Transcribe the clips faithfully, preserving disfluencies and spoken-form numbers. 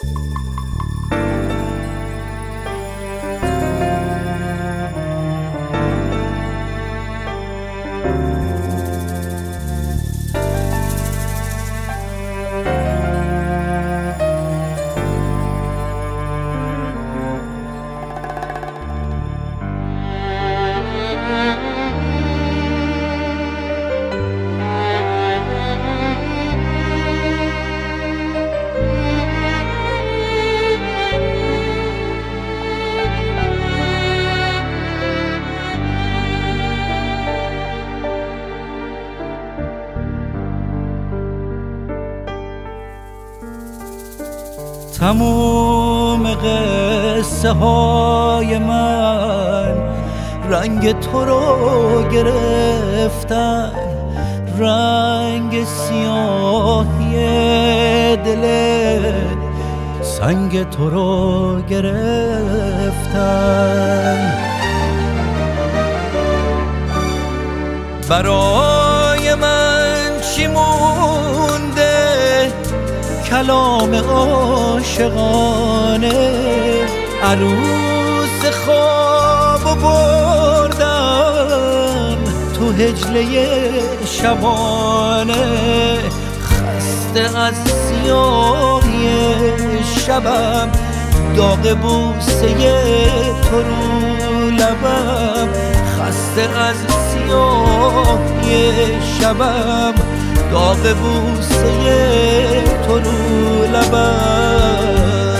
تموم قصه های من رنگ تو رو گرفتن، رنگ سیاهی دل سنگ تو رو گرفتن. برای من چی مونده کلام عاشقانه، عروس خواب بردن تو هجله شبانه. خسته از سیاهی شبم، داغ بوسه تو رو لبم. خسته از سیاهی شبم، داغ بوسه تو رو لبم.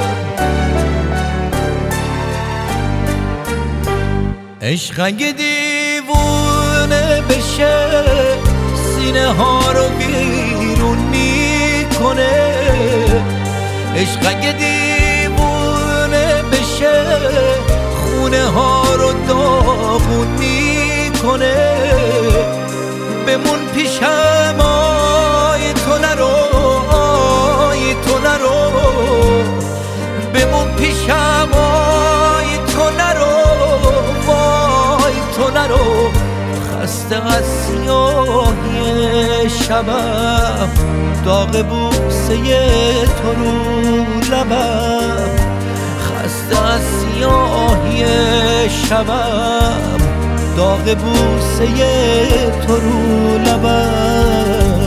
عشق اگه دیوونه بشه سینه ها رو بیرون میکنه. عشق اگه دیوونه بشه خونه ها رو داغون میکنه. بمون پیشم آی تو نرو، آی تو نرو. بمون پیشم آی تو نرو، وای تو نرو. خسته از سیاهی شبم، داغ بوسه تو رو لبم. خسته از سیاهی شبم، داغ بوسه تو رو لبم.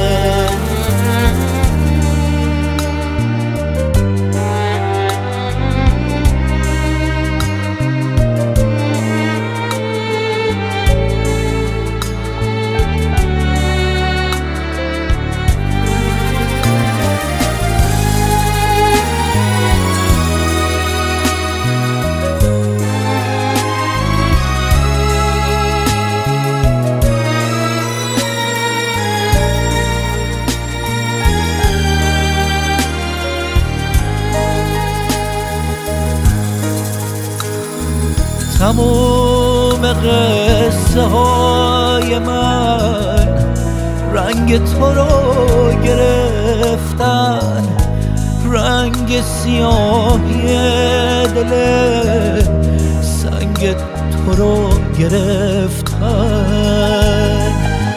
تموم قصه های من رنگ تو رو گرفتن، رنگ سیاهی دل سنگ تو رو گرفتن.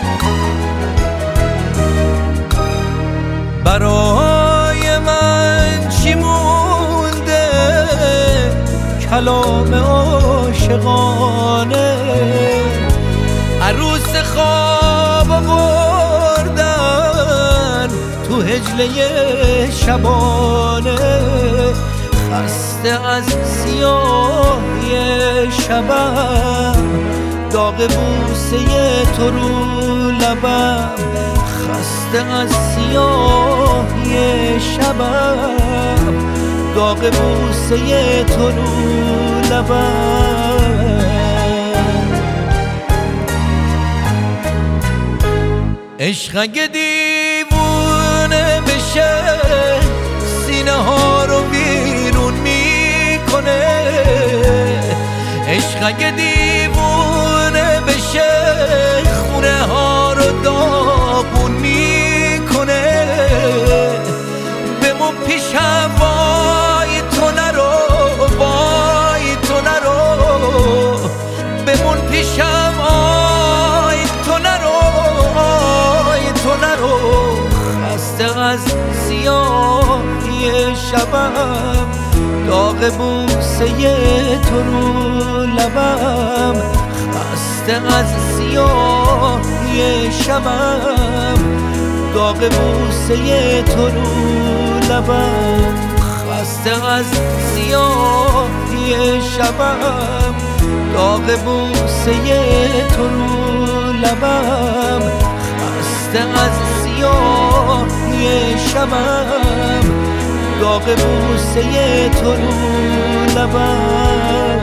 برای من چی مونده کلام عاشقانه، عروس خواب بردن تو هجله شبانه. خسته از سیاهی شبم، داغ بوسه تو رو لبم. خسته از سیاهی شبم، داغ بوسه تو رو لبم. عشق اگه دیوونه بشه سینه ها رو بیرون میکنه. عشق اگه دیوونه بشه خونه ها رو داغون میکنه. بمون پیشم وای تو نرو، وای تو نرو. بمون پیشم آی تو نرو، آی تو نرو. خسته از سیاهی شبم، داغ بوسه تو رو لبم، خسته از سیاهی شبم، داغ بوسه تو رو لبم، خسته از سیاهی شبم، داغ بوسه تو رو لبم، خسته از سیاهی شبم، داغ بوسه تو رو لبم.